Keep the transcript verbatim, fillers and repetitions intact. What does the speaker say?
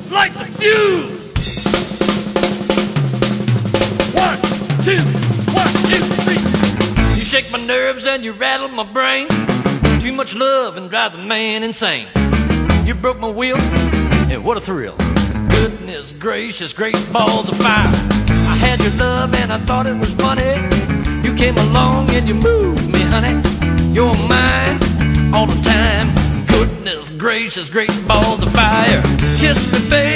Light the fuse! One, two, one, two, three. You shake my nerves and you rattle my brain. Too much love and drive the man insane. You broke my will, and what a thrill. Goodness gracious, great balls of fire. I had your love and I thought it was funny. You came along and you moved me, honey. You're mine all the time. Goodness gracious, great balls of fire. Kiss me, baby.